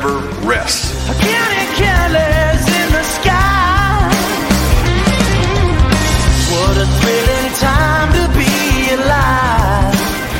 never rests. Counting careless in the sky. What a thrilling time to be alive.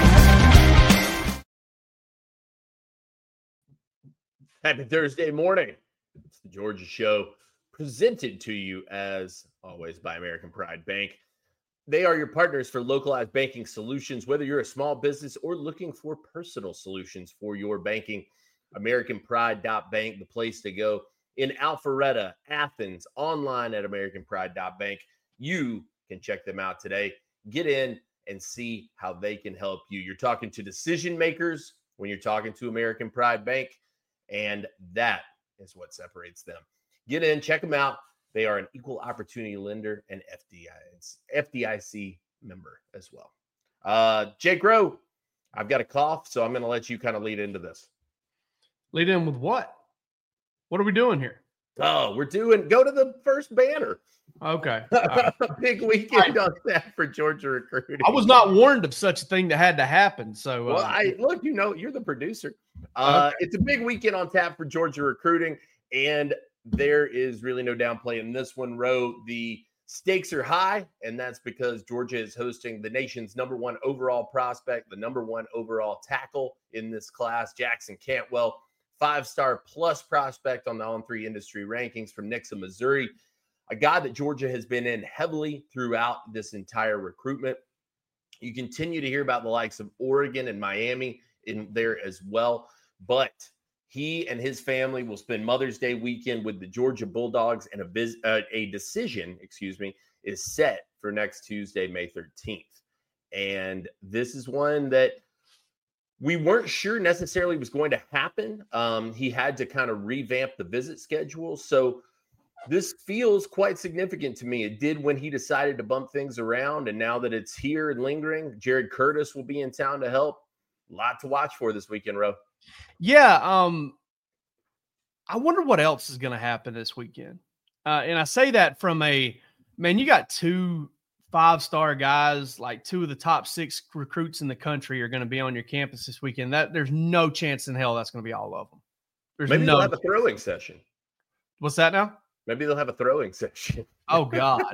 Happy Thursday morning. It's the Georgia Show, presented to you as always by American Pride Bank. They are your partners for localized banking solutions, whether you're a small business or looking for personal solutions for your banking. AmericanPride.bank, the place to go. In Alpharetta, Athens, online at AmericanPride.bank. You can check them out today. Get in and see how they can help you. You're talking to decision makers when you're talking to American Pride Bank, and that is what separates them. Get in, check them out. They are an equal opportunity lender and FDIC member as well. Jake Rowe, I've got a cough, so I'm going to let you kind of lead into this. Lead in with what? What are we doing here? Oh, go to the first banner. Okay. A big weekend on that for Georgia recruiting. I was not warned of such a thing that had to happen. So, well, you're the producer. Okay. It's a big weekend on tap for Georgia recruiting, and there is really no downplaying this one, Roe. The stakes are high, and that's because Georgia is hosting the nation's number one overall prospect, the number one overall tackle in this class, Jackson Cantwell, 5-star plus prospect on the On3 industry rankings from Nixa, Missouri, a guy that Georgia has been in heavily throughout this entire recruitment. You continue to hear about the likes of Oregon and Miami in there as well, but he and his family will spend Mother's Day weekend with the Georgia Bulldogs, and a decision, is set for next Tuesday, May 13th. And this is one that we weren't sure necessarily was going to happen. He had to kind of revamp the visit schedule. So this feels quite significant to me. It did when he decided to bump things around, and now that it's here and lingering, Jared Curtis will be in town to help. A lot to watch for this weekend, Ro. Yeah. I wonder what else is going to happen this weekend. And I say that from you got 2 5-star guys, like 2 of the top 6 recruits in the country are going to be on your campus this weekend. There's no chance in hell that's going to be all of them. Maybe they'll have a throwing session. What's that now? Maybe they'll have a throwing session. Oh, God.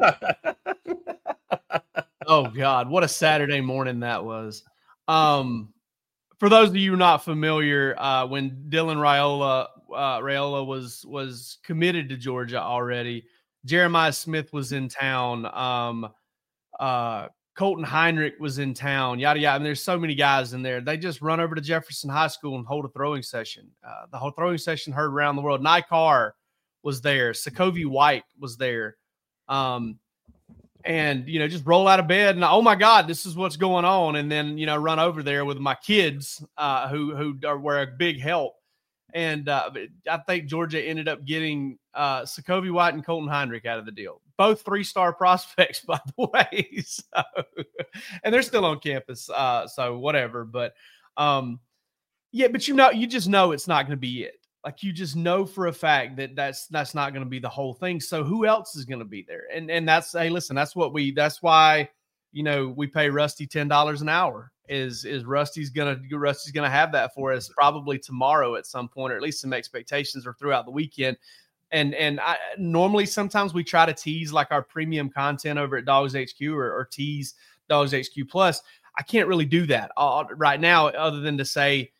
Oh, God. What a Saturday morning that was. For those of you not familiar, when Dylan Raiola was committed to Georgia already, Jeremiah Smith was in town. Colton Heinrich was in town, yada, yada. And there's so many guys in there. They just run over to Jefferson High School and hold a throwing session. The whole throwing session heard around the world. Nikar was there. Sokovie White was there. And, just roll out of bed and, oh, my God, this is what's going on. And then, run over there with my kids who were a big help. And I think Georgia ended up getting Sokovie White and Colton Heinrich out of the deal. Both 3-star prospects, by the way. So, and they're still on campus, so whatever. But, but you just know it's not going to be it. Like, you just know for a fact that that's not going to be the whole thing. So who else is going to be there? And that's, hey, listen, that's why, we pay Rusty $10 an hour is Rusty's going to have that for us probably tomorrow at some point, or at least some expectations are throughout the weekend. And I normally, sometimes we try to tease like our premium content over at Dogs HQ or tease Dogs HQ Plus. I can't really do that right now, other than to say,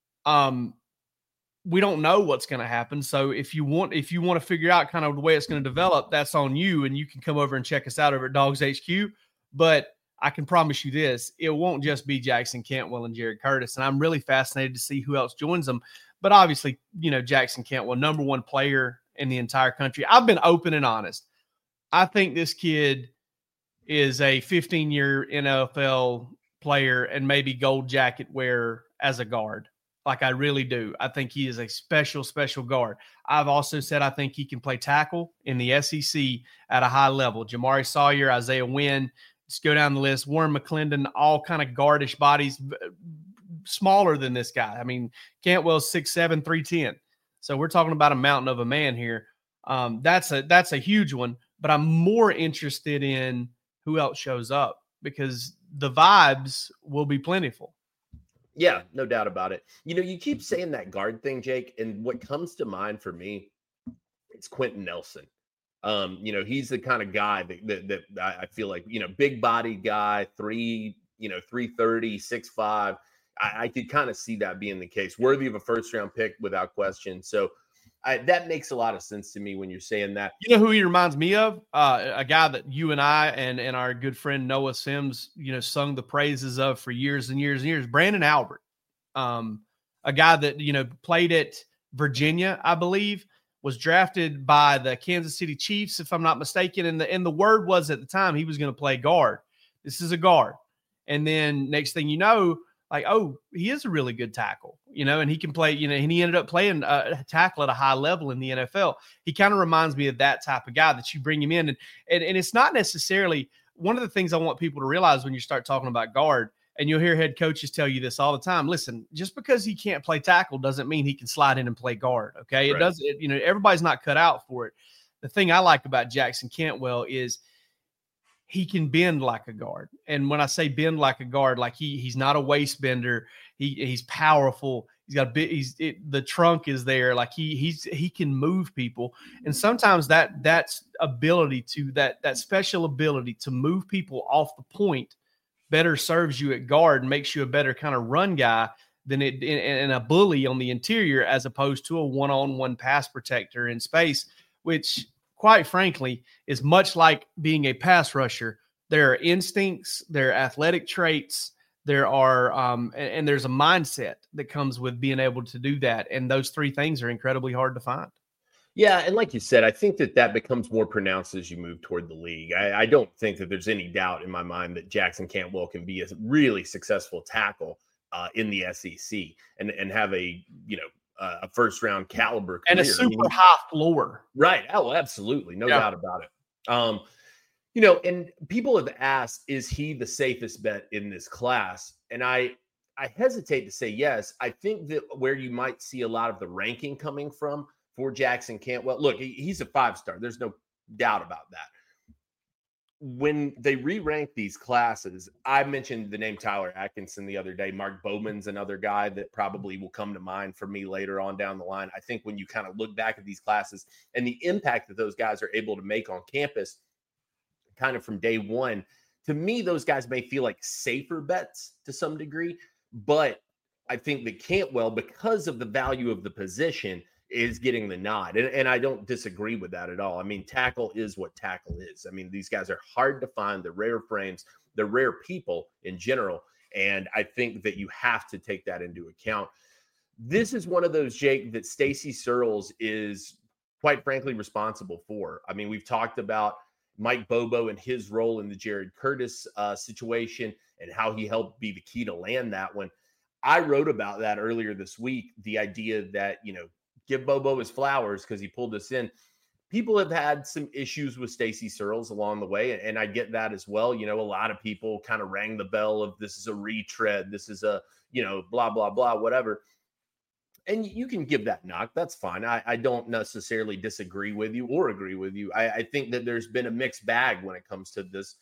we don't know what's going to happen. So if you want to figure out kind of the way it's going to develop, that's on you. And you can come over and check us out over at Dogs HQ. But I can promise you this, it won't just be Jackson Cantwell and Jared Curtis. And I'm really fascinated to see who else joins them. But obviously, Jackson Cantwell, number one player in the entire country. I've been open and honest. I think this kid is a 15-year NFL player and maybe gold jacket wearer as a guard. Like, I really do. I think he is a special, special guard. I've also said I think he can play tackle in the SEC at a high level. Jamari Sawyer, Isaiah Wynn, just go down the list. Warren McClendon, all kind of guardish bodies, smaller than this guy. I mean, Cantwell's 6'7", 310. So we're talking about a mountain of a man here. That's a huge one. But I'm more interested in who else shows up, because the vibes will be plentiful. Yeah, no doubt about it. You keep saying that guard thing, Jake, and what comes to mind for me, it's Quentin Nelson. He's the kind of guy that I feel like, big body guy, 330, 6'5". I could kind of see that being the case. Worthy of a first round pick without question. So that makes a lot of sense to me when you're saying that. You know who he reminds me of? A guy that you and I and our good friend Noah Sims, sung the praises of for years and years and years. Brandon Albert, a guy that, played at Virginia, I believe, was drafted by the Kansas City Chiefs, if I'm not mistaken. And the word was at the time he was going to play guard. This is a guard. And then next thing you know, like, oh, he is a really good tackle, and he can play, and he ended up playing tackle at a high level in the NFL. He kind of reminds me of that type of guy that you bring him in. And it's not necessarily one of the things I want people to realize when you start talking about guard, and you'll hear head coaches tell you this all the time. Listen, just because he can't play tackle doesn't mean he can slide in and play guard. Okay. Right. It doesn't, everybody's not cut out for it. The thing I like about Jackson Cantwell is he can bend like a guard. And when I say bend like a guard, like he's not a waist bender. He's powerful. He's got the trunk is there. Like he can move people. And sometimes that's ability to that special ability to move people off the point better serves you at guard and makes you a better kind of run guy than and a bully on the interior, as opposed to a one-on-one pass protector in space, which quite frankly is much like being a pass rusher. There are instincts, there are athletic traits, there are and there's a mindset that comes with being able to do that. And those three things are incredibly hard to find. Yeah, and like you said, I think that becomes more pronounced as you move toward the league. I don't think that there's any doubt in my mind that Jackson Cantwell can be a really successful tackle in the SEC and have a first round caliber career. And a super high floor. Right. Oh, absolutely. No doubt about it. And people have asked, is he the safest bet in this class? And I hesitate to say yes. I think that where you might see a lot of the ranking coming from for Jackson Cantwell, look, he's a 5-star. There's no doubt about that. When they re-rank these classes, I mentioned the name Tyler Atkinson the other day. Mark Bowman's another guy that probably will come to mind for me later on down the line. I think when you kind of look back at these classes and the impact that those guys are able to make on campus kind of from day one, to me, those guys may feel like safer bets to some degree. But I think that Cantwell, because of the value of the position, is getting the nod. And I don't disagree with that at all. I mean, tackle is what tackle is. I mean, these guys are hard to find. They're rare frames. They're rare people in general. And I think that you have to take that into account. This is one of those, Jake, that Stacy Searles is quite frankly responsible for. I mean, we've talked about Mike Bobo and his role in the Jared Curtis situation and how he helped be the key to land that one. I wrote about that earlier this week, the idea that, give Bobo his flowers because he pulled us in. People have had some issues with Stacy Searles along the way, and I get that as well. A lot of people kind of rang the bell of this is a retread, this is a, blah, blah, blah, whatever. And you can give that knock. That's fine. I don't necessarily disagree with you or agree with you. I think that there's been a mixed bag when it comes to this.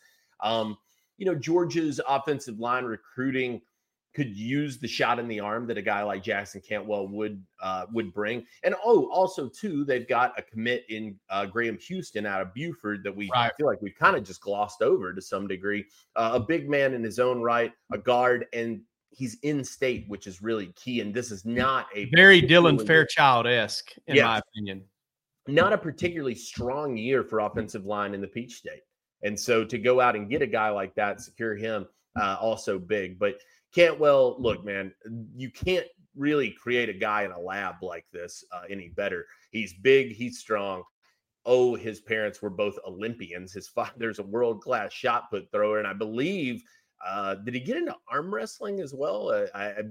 Georgia's offensive line recruiting could use the shot in the arm that a guy like Jackson Cantwell would bring. And also too, they've got a commit in Graham Houston out of Buford that I feel like we've kind of just glossed over to some degree. A big man in his own right, a guard, and he's in state, which is really key. And this is not a very Dylan Fairchild-esque, in my opinion. Not a particularly strong year for offensive line in the Peach State. And so to go out and get a guy like that, secure him, also big. But Cantwell, look, man, you can't really create a guy in a lab like this any better. He's big, he's strong. His parents were both Olympians. His father's a world-class shot put thrower, and I believe did he get into arm wrestling as well?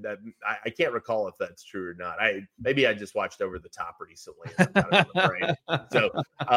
I can't recall if that's true or not. Maybe I just watched Over the Top recently. So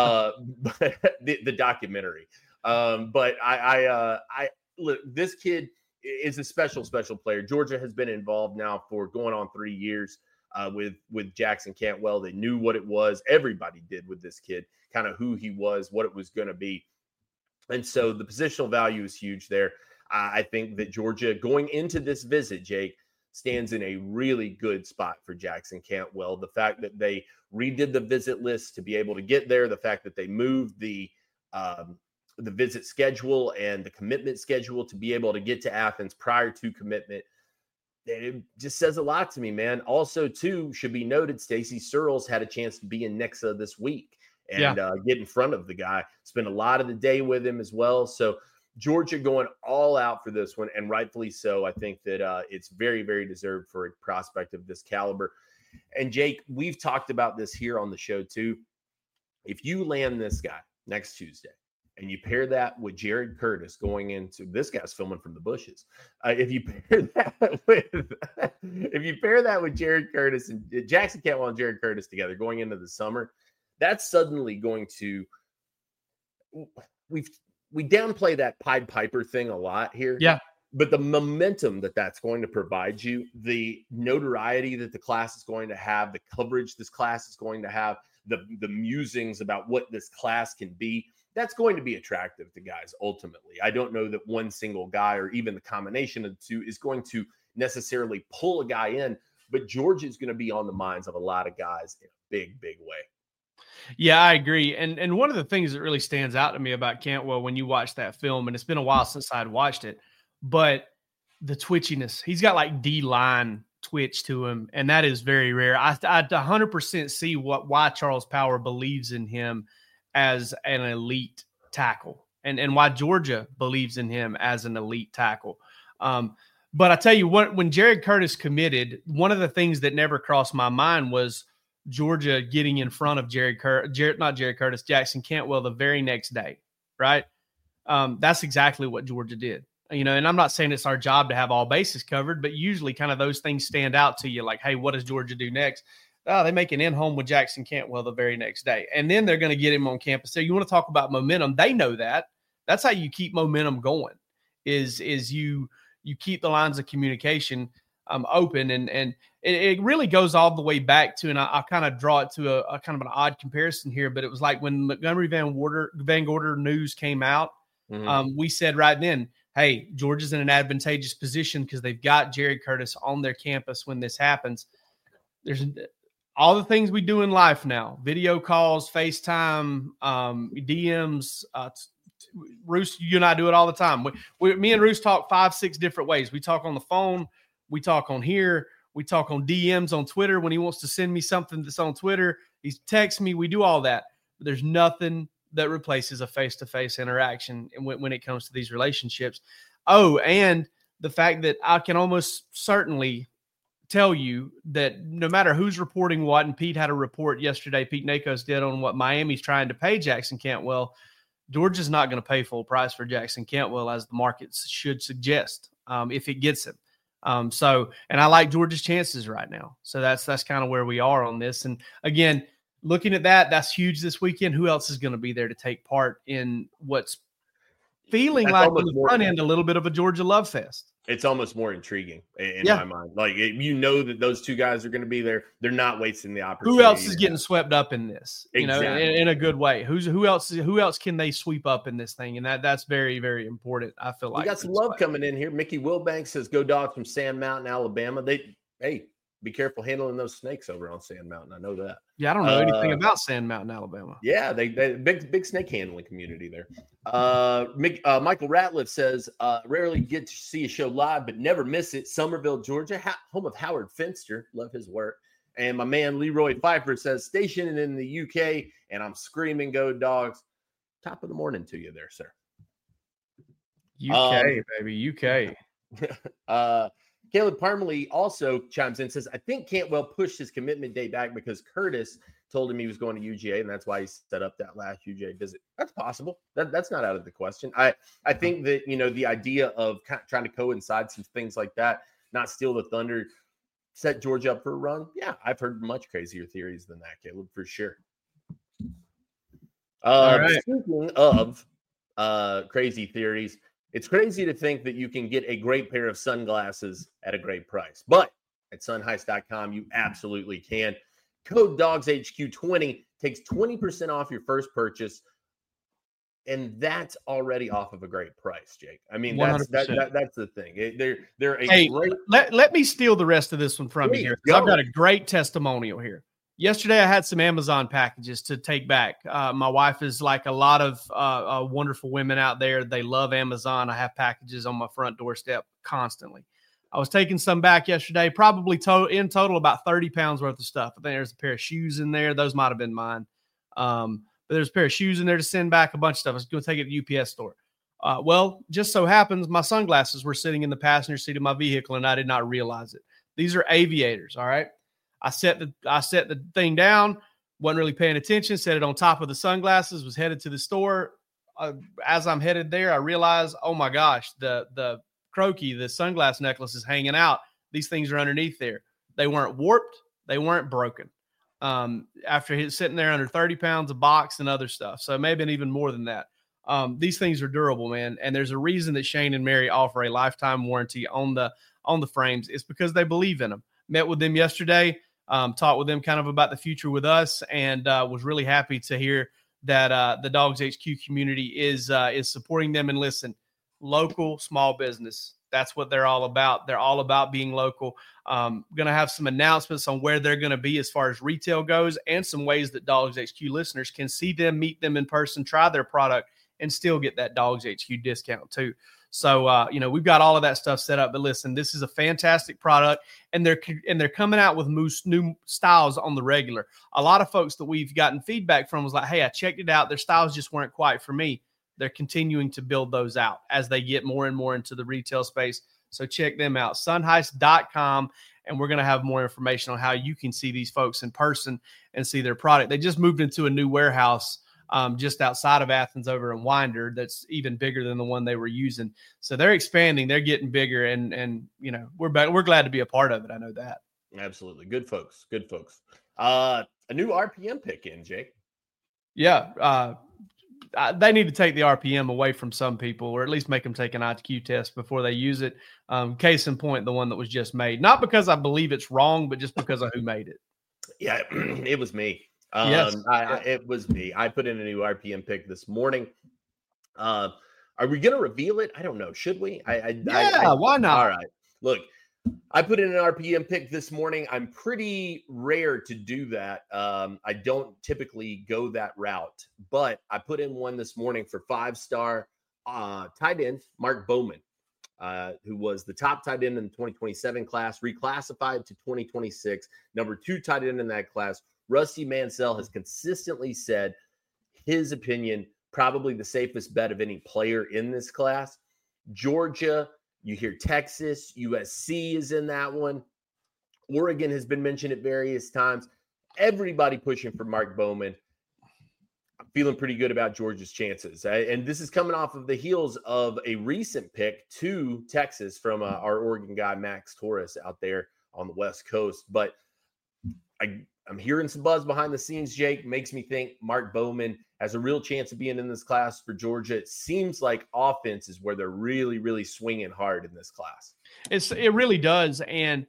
the documentary. But I look, this kid is a special player. Georgia has been involved now for going on 3 years with Jackson Cantwell. They knew what it was. Everybody did with this kid, kind of who he was, what it was going to be. And so the positional value is huge there. I think that Georgia, going into this visit, Jake, stands in a really good spot for Jackson Cantwell. The fact that they redid the visit list to be able to get there, the fact that they moved the visit schedule and the commitment schedule to be able to get to Athens prior to commitment, it just says a lot to me, man. Also, too, should be noted, Stacey Searles had a chance to be in Nixa this week and get in front of the guy, spend a lot of the day with him as well. So Georgia going all out for this one, and rightfully so. I think that it's very, very deserved for a prospect of this caliber. And Jake, we've talked about this here on the show too. If you land this guy next Tuesday and you pair that with Jared Curtis going into, this guy's filming from the bushes. If you pair that with Jared Curtis and Jackson Cantwell and Jared Curtis together going into the summer, that's suddenly going to, we downplay that Pied Piper thing a lot here. Yeah. But the momentum that that's going to provide you, the notoriety that the class is going to have, the coverage this class is going to have, the musings about what this class can be, that's going to be attractive to guys ultimately. I don't know that one single guy or even the combination of the two is going to necessarily pull a guy in, but Georgia is going to be on the minds of a lot of guys in a big, big way. Yeah, I agree. And one of the things that really stands out to me about Cantwell when you watch that film, and it's been a while since I'd watched it, but the twitchiness, he's got like D-line twitch to him, and that is very rare. I 100% see why Charles Power believes in him as an elite tackle, and why Georgia believes in him as an elite tackle. But I tell you what, when Jared Curtis committed, one of the things that never crossed my mind was Georgia getting in front of Jackson Cantwell the very next day, right? That's exactly what Georgia did. You know, and I'm not saying it's our job to have all bases covered, but usually kind of those things stand out to you like, hey, what does Georgia do next? Oh, they make an in-home with Jackson Cantwell the very next day. And then they're going to get him on campus. So you want to talk about momentum. They know that. That's how you keep momentum going is you keep the lines of communication open. And it really goes all the way back to, and I kind of draw it to a kind of an odd comparison here, but it was like when Montgomery Van Gorder news came out, we said right then, hey, Georgia's in an advantageous position because they've got Jared Curtis on their campus when this happens. There's all the things we do in life now, video calls, FaceTime, DMs. Roos, you and I do it all the time. Me and Roos talk 5-6 different ways. We talk on the phone. We talk on here. We talk on DMs on Twitter when he wants to send me something that's on Twitter. He texts me. We do all that. But there's nothing that replaces a face-to-face interaction when it comes to these relationships. Oh, and the fact that I can almost certainly tell you that no matter who's reporting what, and Pete had a report yesterday, Pete Nakos did, on what Miami's trying to pay Jackson Cantwell, Georgia's not going to pay full price for Jackson Cantwell, as the market should suggest, if it gets him. And I like Georgia's chances right now. So that's kind of where we are on this. And again, looking at that, that's huge this weekend. Who else is going to be there to take part in what's feeling like on the front end a little bit of a Georgia love fest? It's almost more intriguing in my mind. Like, you know that those two guys are going to be there. They're not wasting the opportunity. Who else is getting swept up in this? Exactly. You know, in a good way. Who else can they sweep up in this thing? And that's very, very important. I feel like we got some love coming in here. Mickey Wilbanks says, "Go Dogs" from Sand Mountain, Alabama. Be careful handling those snakes over on Sand Mountain. I know that. Yeah, I don't know anything about Sand Mountain, Alabama. Yeah, they big snake handling community there. Michael Ratliff says, rarely get to see a show live, but never miss it. Somerville, Georgia, home of Howard Finster. Love his work. And my man Leroy Pfeiffer says, stationed in the UK, and I'm screaming, "Go Dogs." Top of the morning to you there, sir. UK, baby, UK. Caleb Parmalee also chimes in and says, I think Cantwell pushed his commitment date back because Curtis told him he was going to UGA, and that's why he set up that last UGA visit. That's possible. That's not out of the question. I think that, the idea of trying to coincide some things like that, not steal the thunder, set Georgia up for a run. Yeah, I've heard much crazier theories than that, Caleb, for sure. Speaking of crazy theories, it's crazy to think that you can get a great pair of sunglasses at a great price. But at sunheist.com, you absolutely can. Code DOGSHQ20 takes 20% off your first purchase and that's already off of a great price, Jake. I mean, 100%. that's the thing. They're a Hey, great. let me steal the rest of this one from you Please, here, go. because I've got a great testimonial here. Yesterday, I had some Amazon packages to take back. My wife is like a lot of wonderful women out there. They love Amazon. I have packages on my front doorstep constantly. I was taking some back yesterday, probably in total about 30 pounds worth of stuff. I think there's a pair of shoes in there. Those might have been mine. But there's a pair of shoes in there to send back, a bunch of stuff. I was going to take it to the UPS store. Well, just so happens my sunglasses were sitting in the passenger seat of my vehicle, and I did not realize it. These are aviators, all right? I set the thing down, wasn't really paying attention, set it on top of the sunglasses, was headed to the store. As I'm headed there, I realized, oh my gosh, the croaky, the sunglass necklace is hanging out. These things are underneath there. They weren't warped. They weren't broken. After he's sitting there under 30 pounds of box and other stuff. So maybe even more than that. These things are durable, man. And there's a reason that Shane and Mary offer a lifetime warranty on the frames. It's because they believe in them. Met with them yesterday. Talked with them kind of about the future with us, and was really happy to hear that the Dogs HQ community is supporting them. And listen, local small business, that's what they're all about. They're all about being local. Going to have some announcements on where they're going to be as far as retail goes, and some ways that Dogs HQ listeners can see them, meet them in person, try their product, and still get that Dogs HQ discount too. So, we've got all of that stuff set up. But listen, this is a fantastic product, and they're coming out with new styles on the regular. A lot of folks that we've gotten feedback from was like, hey, I checked it out. Their styles just weren't quite for me. They're continuing to build those out as they get more and more into the retail space. So check them out, sunheist.com, and we're going to have more information on how you can see these folks in person and see their product. They just moved into a new warehouse just outside of Athens over in Winder that's even bigger than the one they were using. So they're expanding, they're getting bigger, and we're glad to be a part of it. I know that. Absolutely. Good folks. A new RPM pick in, Jake. Yeah. They need to take the RPM away from some people, or at least make them take an IQ test before they use it. Case in point, the one that was just made, not because I believe it's wrong, but just because of who made it. Yeah, it was me. Yes. It was me. I put in a new RPM pick this morning. Are we going to reveal it? I don't know. Should we? Why not? All right. Look, I put in an RPM pick this morning. I'm pretty rare to do that. I don't typically go that route, but I put in one this morning for 5-star tight end Mark Bowman, who was the top tight end in the 2027 class, reclassified to 2026, number 2 tight end in that class. Rusty Mansell has consistently said his opinion, probably the safest bet of any player in this class. Georgia, you hear Texas, USC is in that one. Oregon has been mentioned at various times. Everybody pushing for Mark Bowman. I'm feeling pretty good about Georgia's chances. And this is coming off of the heels of a recent pick to Texas from our Oregon guy, Max Torres, out there on the West Coast. But I'm hearing some buzz behind the scenes, Jake. Makes me think Mark Bowman has a real chance of being in this class for Georgia. It seems like offense is where they're really, really swinging hard in this class. It really does. And,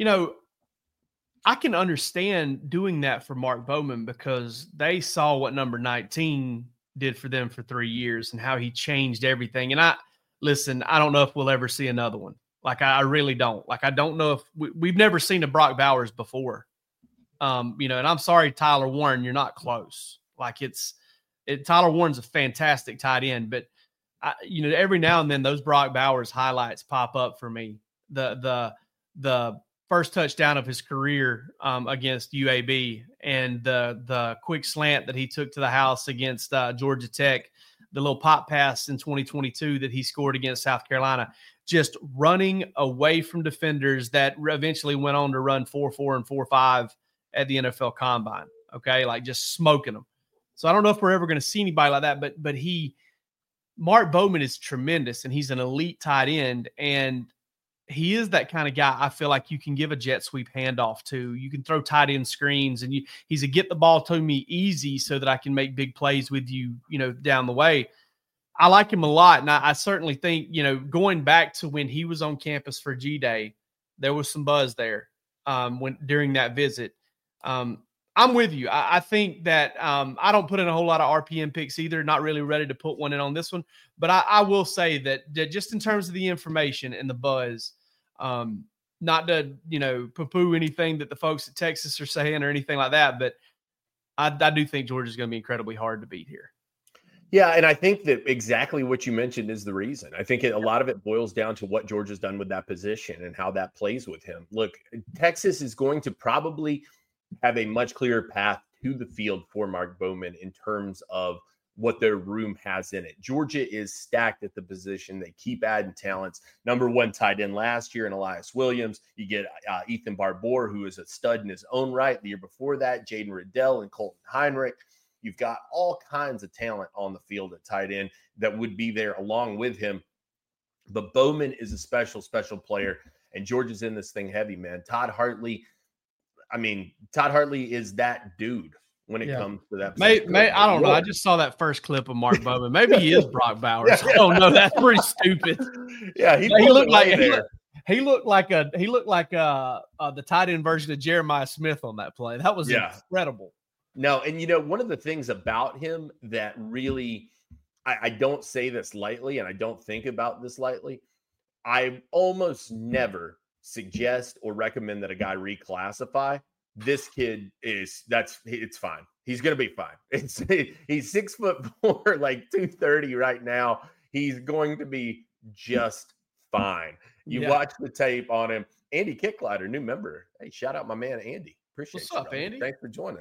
I can understand doing that for Mark Bowman because they saw what number 19 did for them for 3 years and how he changed everything. And I don't know if we'll ever see another one. Like, I really don't. Like, I don't know if we've never seen a Brock Bowers before. And I'm sorry, Tyler Warren, you're not close. Like Tyler Warren's a fantastic tight end, but every now and then those Brock Bowers highlights pop up for me. The first touchdown of his career against UAB, and the quick slant that he took to the house against Georgia Tech, the little pop pass in 2022 that he scored against South Carolina, just running away from defenders that eventually went on to run 4.4 and 4.5 at the NFL Combine. Okay, like just smoking them. So I don't know if we're ever going to see anybody like that, but Mark Bowman is tremendous, and he's an elite tight end, and he is that kind of guy I feel like you can give a jet sweep handoff to. You can throw tight end screens, and he's a get the ball to me easy so that I can make big plays with you, down the way. I like him a lot, and I certainly think, going back to when he was on campus for G-Day, there was some buzz there during that visit. I'm with you. I think that I don't put in a whole lot of RPM picks either. Not really ready to put one in on this one. But I will say that just in terms of the information and the buzz, not to, poo-poo anything that the folks at Texas are saying or anything like that, but I do think Georgia's going to be incredibly hard to beat here. Yeah, and I think that exactly what you mentioned is the reason. I think a lot of it boils down to what Georgia's done with that position and how that plays with him. Look, Texas is going to probably have a much clearer path to the field for Mark Bowman in terms of what their room has in it. Georgia is stacked at the position. They keep adding talents. Number one tight end last year in Elias Williams. You get Ethan Barbour, who is a stud in his own right. The year before that, Jaden Riddell and Colton Heinrich. You've got all kinds of talent on the field at tight end that would be there along with him. But Bowman is a special, special player, and Georgia's in this thing heavy, man. Todd Hartley is that dude when it comes to that. I don't know. I just saw that first clip of Mark Bowman. Maybe he is Brock Bowers. I don't know. That's pretty stupid. Yeah, he looked like he looked like the tight end version of Jeremiah Smith on that play. That was incredible. No, and one of the things about him that really, I don't say this lightly, and I don't think about this lightly. I almost never suggest or recommend that a guy reclassify. This kid it's fine. He's going to be fine. He's 6'4", like 230 right now. He's going to be just fine. You watch the tape on him. Andy Kicklider, new member. Hey, shout out my man, Andy. Appreciate What's up, brother. Andy? Thanks for joining.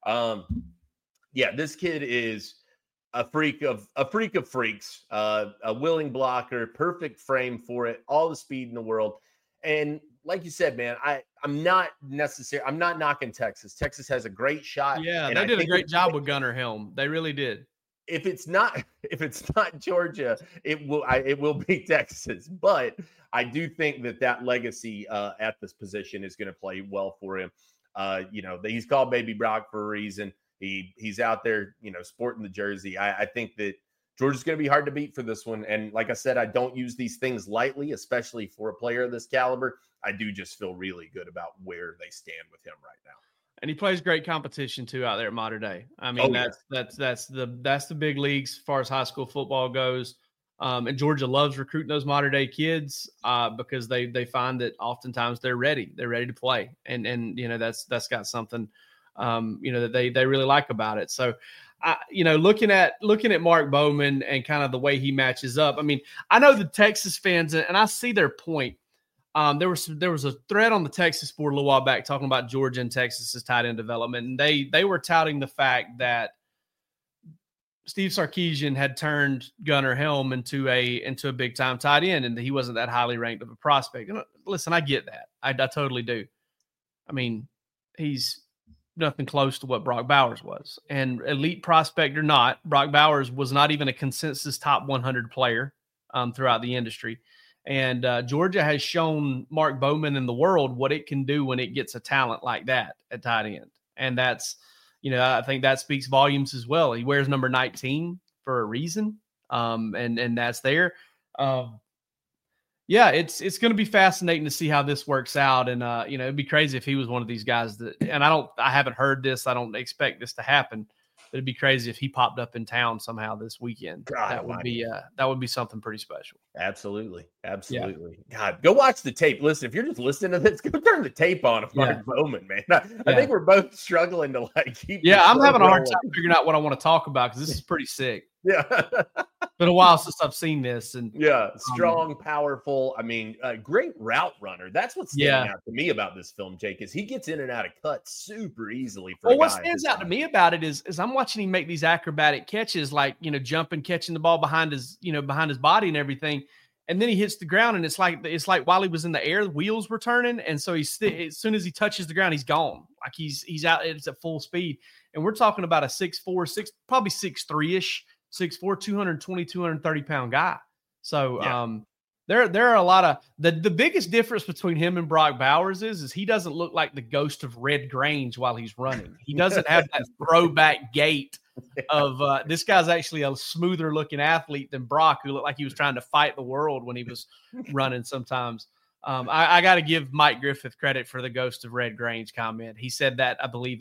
This kid is a freak of freaks, a willing blocker, perfect frame for it, all the speed in the world. And like you said, man, I'm not knocking Texas. Texas has a great shot. Yeah, and they did a great job with Gunnar Helm. They really did. If it's not Georgia, it will be Texas. But I do think that legacy at this position is going to play well for him. He's called Baby Brock for a reason. He's out there, sporting the jersey. I think that Georgia's going to be hard to beat for this one. And like I said, I don't use these things lightly, especially for a player of this caliber. I do just feel really good about where they stand with him right now. And he plays great competition too out there at Mater Dei. I mean, that's the big leagues as far as high school football goes. And Georgia loves recruiting those Mater Dei kids because they find that oftentimes they're ready to play. And that's got something that they really like about it. So looking at Mark Bowman and kind of the way he matches up. I mean, I know the Texas fans, and I see their point. There was a thread on the Texas board a little while back talking about Georgia and Texas's tight end development, and they were touting the fact that Steve Sarkisian had turned Gunnar Helm into a big time tight end, and that he wasn't that highly ranked of a prospect. And listen, I get that. I totally do. I mean, he's nothing close to what Brock Bowers was, and elite prospect or not, Brock Bowers was not even a consensus top 100 player throughout the industry. And Georgia has shown Mark Bowman and the world what it can do when it gets a talent like that at tight end. And that's, I think that speaks volumes as well. He wears number 19 for a reason. And that's there. It's going to be fascinating to see how this works out. And, it'd be crazy if he was one of these guys and I haven't heard this. I don't expect this to happen. It'd be crazy if he popped up in town somehow this weekend. That would be something pretty special. Absolutely. Yeah. God, go watch the tape. Listen, if you're just listening to this, go turn the tape on of Mark Bowman, man. I think we're both struggling to keep. Yeah, I'm having a hard time figuring out what I want to talk about because this is pretty sick. Yeah. Been a while since I've seen this. And strong, powerful. I mean, great route runner. That's what's standing out to me about this film, Jake, is he gets in and out of cuts super easily. What stands out to me about it is I'm watching him make these acrobatic catches, like, jumping, catching the ball behind his body and everything. And then he hits the ground, and it's like while he was in the air, the wheels were turning. And so as soon as he touches the ground, he's gone. Like he's out. It's at full speed. And we're talking about a 6'4", probably 6'3"-ish, 6'4", 220, 230-pound guy. So there are a lot of the biggest difference between him and Brock Bowers is he doesn't look like the ghost of Red Grange while he's running. He doesn't have that throwback gait of this guy's actually a smoother looking athlete than Brock, who looked like he was trying to fight the world when he was running sometimes. I got to give Mike Griffith credit for the ghost of Red Grange comment. He said that, I believe, in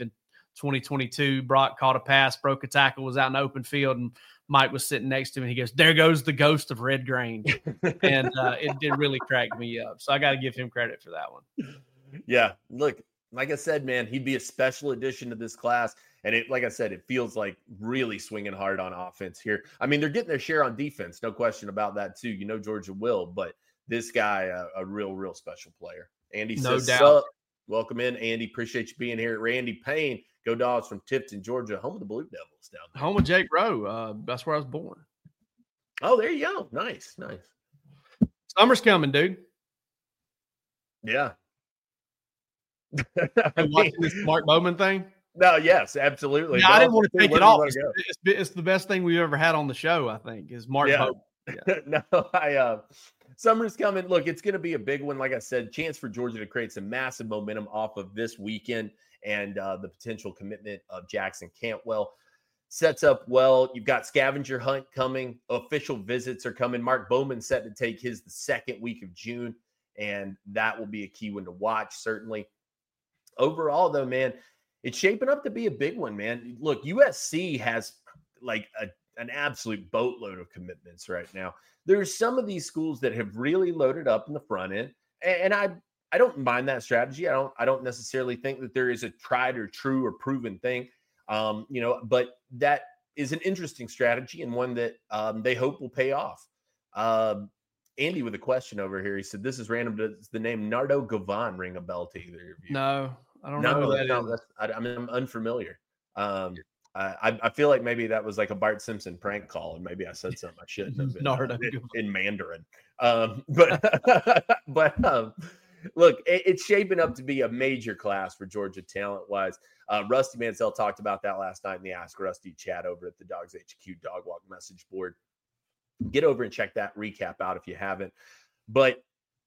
2022. Brock caught a pass, broke a tackle, was out in the open field, and Mike was sitting next to him, and he goes, "There goes the ghost of Red Grange." And it did really crack me up. So I got to give him credit for that one. Yeah, look, like I said, man, he'd be a special addition to this class. And like I said, it feels like really swinging hard on offense here. I mean, they're getting their share on defense. No question about that, too. You know, Georgia will, but this guy, a real special player. Andy says, doubt. Sup? Welcome in, Andy. Appreciate you being here. Randy Payne, go Dogs from Tipton, Georgia, home of the Blue Devils down there. Home of Jake Rowe. That's where I was born. Oh, there you go. Nice. Summer's coming, dude. Yeah. Watching this Mark Bowman thing? No, yes, absolutely. Yeah, I didn't want to take it off. It It's the best thing we've ever had on the show, I think, is Mark Bowman. Yeah. No, summer's coming. Look, it's going to be a big one. Like I said, chance for Georgia to create some massive momentum off of this weekend and the potential commitment of Jackson Cantwell. Sets up well. You've got scavenger hunt coming. Official visits are coming. Mark Bowman set to take his the second week of June, and that will be a key one to watch, certainly. Overall, though, man, it's shaping up to be a big one, man. Look, USC has like an absolute boatload of commitments right now. There's some of these schools that have really loaded up in the front end, and I don't mind that strategy. I don't necessarily think that there is a tried or true or proven thing, but that is an interesting strategy and one that they hope will pay off. Andy with a question over here. He said, "This is random. Does the name Nardo Gavan ring a bell to either of you?" No. I don't know who that is. I'm unfamiliar. I feel like maybe that was like a Bart Simpson prank call, and maybe I said something I shouldn't have in Mandarin. Look, it's shaping up to be a major class for Georgia talent-wise. Rusty Mansell talked about that last night in the Ask Rusty chat over at the Dogs HQ Dog Walk message board. Get over and check that recap out if you haven't. But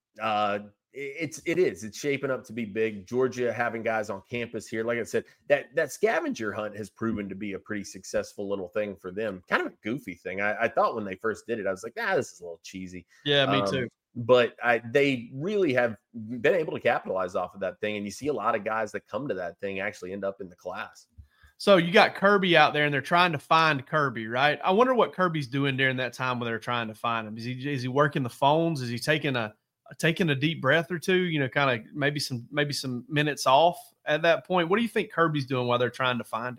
it's shaping up to be big. Georgia having guys on campus here. Like I said, that scavenger hunt has proven to be a pretty successful little thing for them. Kind of a goofy thing. I thought when they first did it, I was like, this is a little cheesy. Yeah, me too. But they really have been able to capitalize off of that thing. And you see a lot of guys that come to that thing actually end up in the class. So you got Kirby out there and they're trying to find Kirby, right? I wonder what Kirby's doing during that time when they're trying to find him. Is he working the phones? Is he taking a deep breath or two, kind of maybe some minutes off at that point? What do you think Kirby's doing while they're trying to find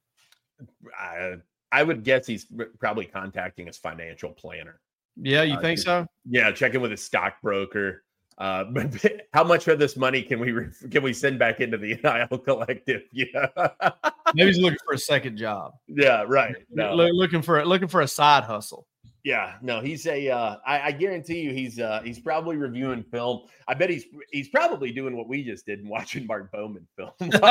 him? I would guess he's probably contacting his financial planner. Yeah, you think so? Yeah, checking with his stockbroker. But how much of this money can we send back into the NIL collective? Yeah, maybe he's looking for a second job. Yeah, right. No. Looking for a side hustle. Yeah, no, he's I guarantee you he's probably reviewing film. I bet he's probably doing what we just did and watching Mark Bowman film.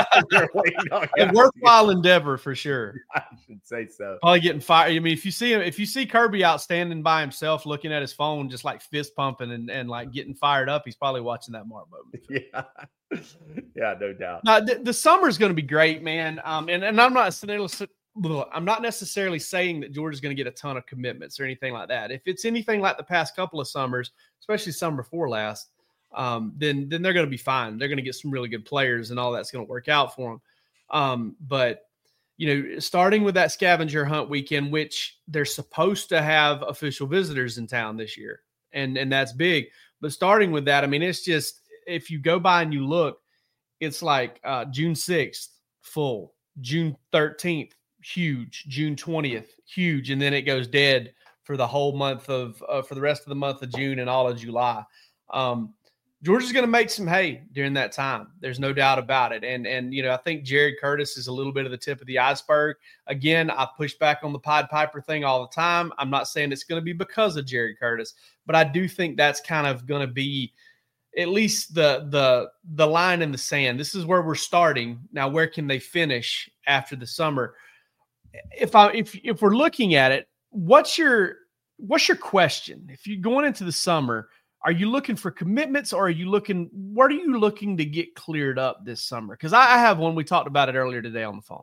A worthwhile endeavor for sure. I should say so. Probably getting fired. I mean, if you see Kirby out standing by himself looking at his phone, just like fist pumping and like getting fired up, he's probably watching that Mark Bowman film. Yeah, no doubt. Now, the summer's going to be great, man. And I'm not necessarily saying that Georgia's going to get a ton of commitments or anything like that. If it's anything like the past couple of summers, especially summer before last, then they're going to be fine. They're going to get some really good players, and all that's going to work out for them. But starting with that scavenger hunt weekend, which they're supposed to have official visitors in town this year, and that's big. But starting with that, I mean, it's just if you go by and you look, it's like June 6th full, June 13th. Huge, June 20th, huge, and then it goes dead for the whole month of for the rest of the month of June and all of July. Georgia's going to make some hay during that time. There's no doubt about it. And I think Jared Curtis is a little bit of the tip of the iceberg. Again, I push back on the Pied Piper thing all the time. I'm not saying it's going to be because of Jared Curtis, but I do think that's kind of going to be at least the line in the sand. This is where we're starting. Now, where can they finish after the summer? If we're looking at it, what's your question? If you're going into the summer, are you looking for commitments, or what are you looking to get cleared up this summer? Because I have one. We talked about it earlier today on the phone.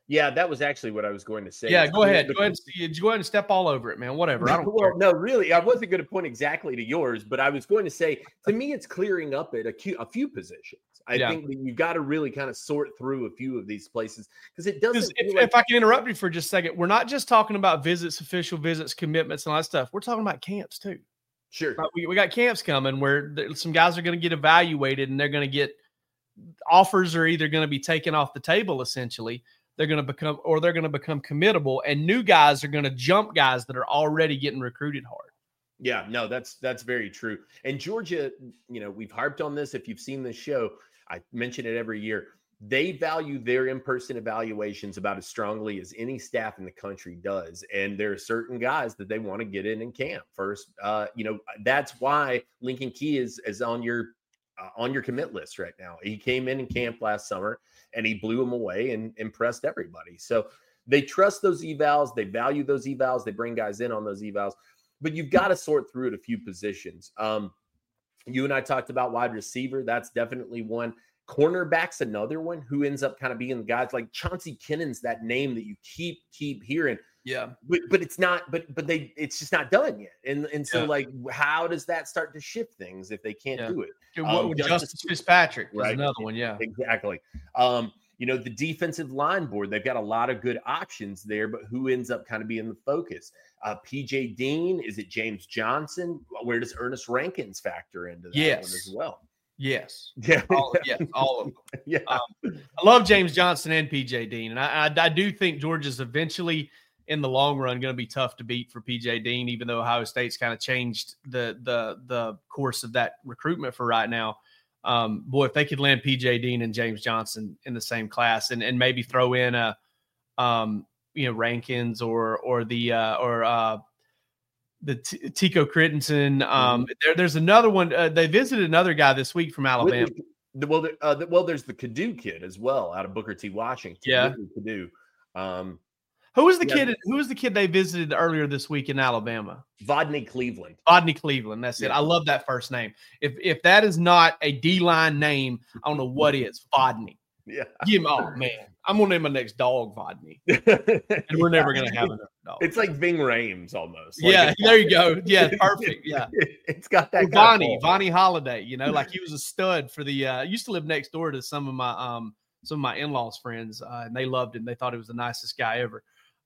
Yeah, that was actually what I was going to say. Yeah, go ahead. Go ahead and step all over it, man. Whatever. I don't care. Well, no, really, I wasn't going to point exactly to yours, but I was going to say, to me, it's clearing up at a few positions. I think that you've got to really kind of sort through a few of these places because it doesn't. If I can interrupt you for just a second, we're not just talking about visits, official visits, commitments, and all that stuff. We're talking about camps too. Sure. We got camps coming where some guys are going to get evaluated and they're going to get offers are either going to be taken off the table. Essentially, they're going to become committable, and new guys are going to jump guys that are already getting recruited hard. Yeah, no, that's very true. And Georgia, we've harped on this. If you've seen this show, I mention it every year. They value their in-person evaluations about as strongly as any staff in the country does. And there are certain guys that they want to get in camp first. That's why Lincoln Key is on your commit list right now. He came in camp last summer and he blew them away and impressed everybody. So they trust those evals. They value those evals. They bring guys in on those evals, but you've got to sort through it a few positions. You and I talked about wide receiver. That's definitely one. Cornerback's another one who ends up kind of being the guys like Chauncey Kinnon's that name that you keep hearing. Yeah. But it's not, it's just not done yet. And so like, how does that start to shift things if they can't do it? Justice Fitzpatrick is right? Another one. Yeah, exactly. The defensive line board, they've got a lot of good options there, but who ends up kind of being the focus? PJ Dean, is it James Johnson? Where does Ernest Rankins factor into that one as well? Yes. Yeah. All of them. Yeah. I love James Johnson and PJ Dean. And I do think Georgia's eventually in the long run going to be tough to beat for PJ Dean, even though Ohio State's kind of changed the course of that recruitment for right now. Boy, if they could land PJ Dean and James Johnson in the same class and maybe throw in Rankins or the Tico Crittenson. There's another one. They visited another guy this week from Alabama. There's the Kadu kid as well out of Booker T. Washington. Yeah, Kadu. Who was the kid? Who was the kid they visited earlier this week in Alabama? Vodney Cleveland. That's it. I love that first name. If that is not a D-line name, I don't know what is. Vodney. Yeah. Oh man, I'm gonna name my next dog Vodney, and we're never gonna have enough dogs. It's like Ving Rhames almost. There you go. Yeah, perfect. Yeah, it's got that. Vonnie Holiday. Like he was a stud for the. Used to live next door to some of my in-laws' friends, and they loved him. They thought he was the nicest guy ever.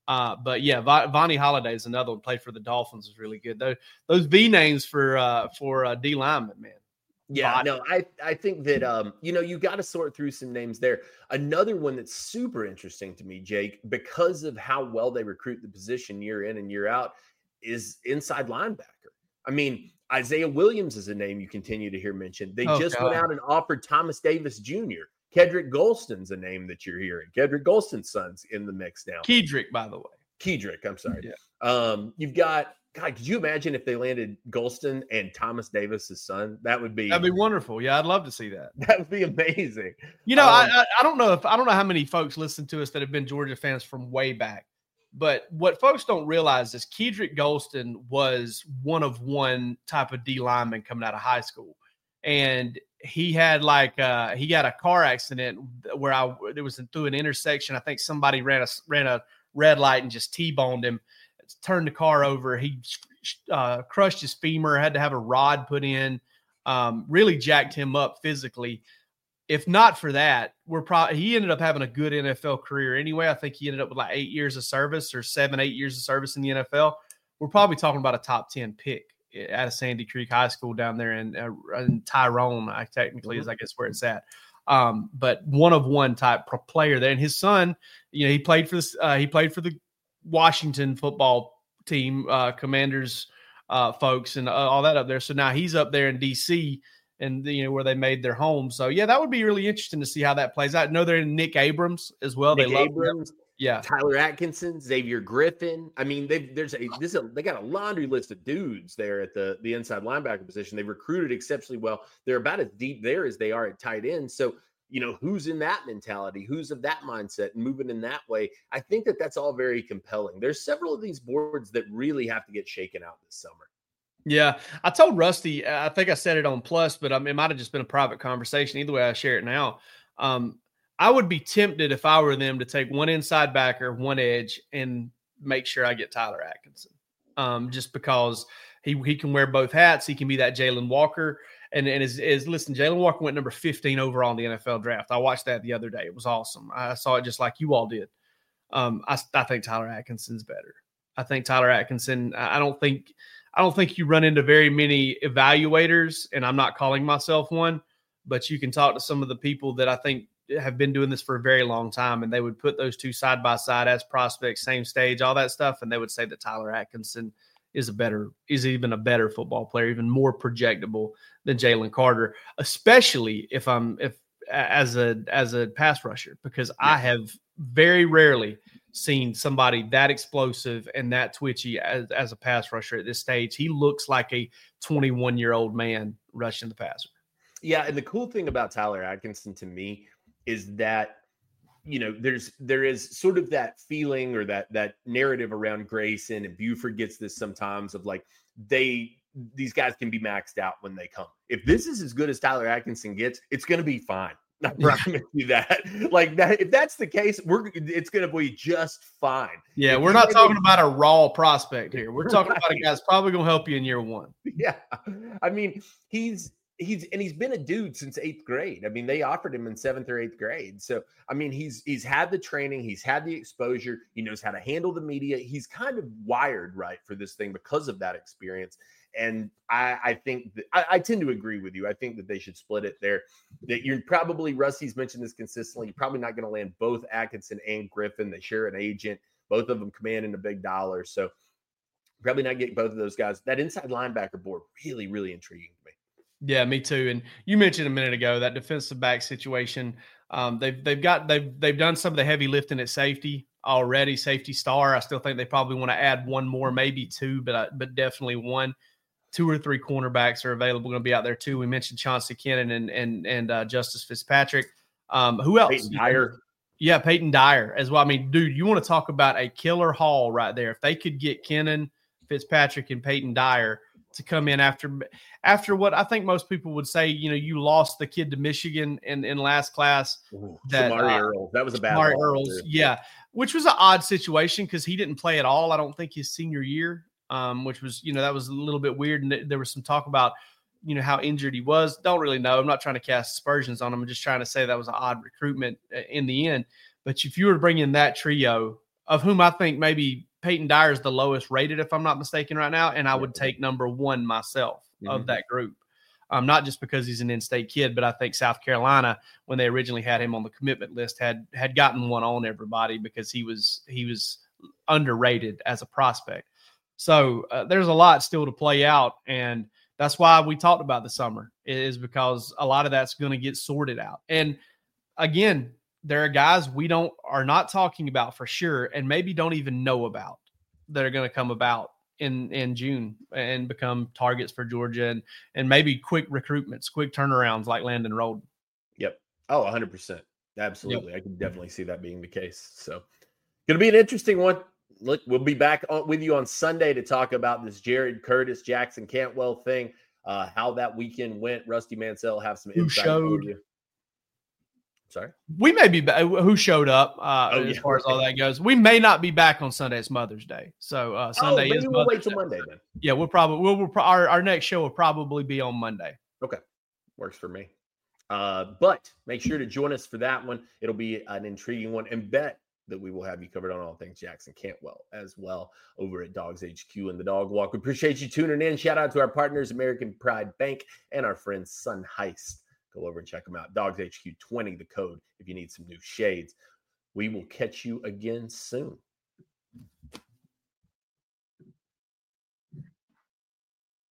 But yeah, Vonnie Holiday is another one. Played for the Dolphins, was really good. Those V names for D lineman, man. Yeah, no, I think that you got to sort through some names there. Another one that's super interesting to me, Jake, because of how well they recruit the position year in and year out, is inside linebacker. I mean, Isaiah Williams is a name you continue to hear mentioned. They went out and offered Thomas Davis Jr. Kedrick Golston's a name that you're hearing. Kedrick Golston's son's in the mix now. Kedrick, by the way. Kedrick, I'm sorry. Yeah. You've got, God, could you imagine if they landed Golston and Thomas Davis's son? That'd be wonderful. Yeah, I'd love to see that. That would be amazing. I don't know how many folks listen to us that have been Georgia fans from way back. But what folks don't realize is Kedrick Golston was one of one type of D lineman coming out of high school. And he had he got a car accident where it was through an intersection. I think somebody ran a red light and just T-boned him, turned the car over. He crushed his femur, had to have a rod put in, really jacked him up physically. If not for that, he ended up having a good NFL career anyway. I think he ended up with 8 years of service or 7-8 years of service in the NFL. We're probably talking about a top 10 pick out of Sandy Creek High School down there in Tyrone, technically is I guess where it's at. But one of one type player there. And his son, he played for the Washington football team, Commanders folks and all that up there. So now he's up there in DC and where they made their home. So yeah, that would be really interesting to see how that plays out. I know they're in Nick Abrams as well. They love Abrams. Yeah, Tyler Atkinson, Xavier Griffin. I mean, they got a laundry list of dudes there at the inside linebacker position. They recruited exceptionally well. They're about as deep there as they are at tight end. So, who's in that mentality? Who's of that mindset and moving in that way? I think that's all very compelling. There's several of these boards that really have to get shaken out this summer. Yeah, I told Rusty, I think I said it on Plus, but it might have just been a private conversation. Either way, I share it now. I would be tempted if I were them to take one inside backer, one edge, and make sure I get Tyler Atkinson. Just because he can wear both hats. He can be that Jalen Walker. And listen, Jalen Walker went number 15 overall in the NFL draft. I watched that the other day. It was awesome. I saw it just like you all did. I think Tyler Atkinson's better. I think Tyler Atkinson, I don't think you run into very many evaluators, and I'm not calling myself one, but you can talk to some of the people that I think have been doing this for a very long time, and they would put those two side by side as prospects, same stage, all that stuff, and they would say that Tyler Atkinson is even a better football player, even more projectable than Jalen Carter, especially if as a pass rusher, because I have very rarely seen somebody that explosive and that twitchy as a pass rusher at this stage. He looks like a 21-year-old man rushing the passer. Yeah, and the cool thing about Tyler Atkinson to me is that, you know, there is sort of that feeling or that narrative around Grayson, and Buford gets this sometimes, of like these guys can be maxed out when they come. If this is as good as Tyler Atkinson gets, it's going to be fine. I promise you that. Like that, if that's the case, it's going to be just fine. Yeah, we're not talking about a raw prospect here. We're talking about a guy that's probably going to help you in year one. Yeah, I mean, he's been a dude since 8th grade. I mean, they offered him in 7th or 8th grade. So, I mean, he's had the training, he's had the exposure, he knows how to handle the media. He's kind of wired right for this thing because of that experience. And I think that I tend to agree with you. I think that they should split it there. That you're probably, Rusty's mentioned this consistently, you're probably not going to land both Atkinson and Griffin. They share an agent. Both of them commanding a big dollar. So probably not getting both of those guys. That inside linebacker board, really, really intriguing to me. Yeah, me too. And you mentioned a minute ago that defensive back situation. They've done some of the heavy lifting at safety already. Safety star. I still think they probably want to add one more, maybe two, but definitely one. 2 or 3 cornerbacks are available, going to be out there too. We mentioned Chauncey Cannon and Justice Fitzpatrick. Who else? Peyton Dyer. Yeah, Peyton Dyer as well. I mean, dude, you want to talk about a killer haul right there. If they could get Cannon, Fitzpatrick, and Peyton Dyer to come in after what I think most people would say, you know, you lost the kid to Michigan in last class. Shamari Earls. That was a bad Shamari Earls, yeah, which was an odd situation because he didn't play at all, I don't think, his senior year. Which was, you know, that was a little bit weird. And there was some talk about, you know, how injured he was. Don't really know. I'm not trying to cast aspersions on him. I'm just trying to say that was an odd recruitment in the end. But if you were to bring in that trio, of whom I think maybe Peyton Dyer is the lowest rated, if I'm not mistaken right now, and I would take number 1 myself of that group. Not just because he's an in-state kid, but I think South Carolina, when they originally had him on the commitment list, had gotten one on everybody because he was underrated as a prospect. So there's a lot still to play out, and that's why we talked about the summer, is because a lot of that's going to get sorted out. And again, there are guys are not talking about for sure, and maybe don't even know about, that are going to come about in June and become targets for Georgia, and maybe quick recruitments, quick turnarounds like Landon Rolden. Yep. Oh, 100%. Absolutely. Yep. I can definitely see that being the case. So going to be an interesting one. Look, we'll be back with you on Sunday to talk about this Jared Curtis, Jackson Cantwell thing, how that weekend went. Rusty Mansell have some insight for you. Sorry? We may be back. Who showed up as far as all that goes. We may not be back on Sunday. It's Mother's Day. So Sunday is we'll wait till Monday then. Yeah, our next show will probably be on Monday. Okay. Works for me. But make sure to join us for that one. It'll be an intriguing one, and bet that we will have you covered on all things Jackson Cantwell as well over at Dogs HQ and the Dog Walk. We appreciate you tuning in. Shout out to our partners, American Pride Bank, and our friends Sun Heist. Go over and check them out. Dogs HQ 20, the code if you need some new shades. We will catch you again soon.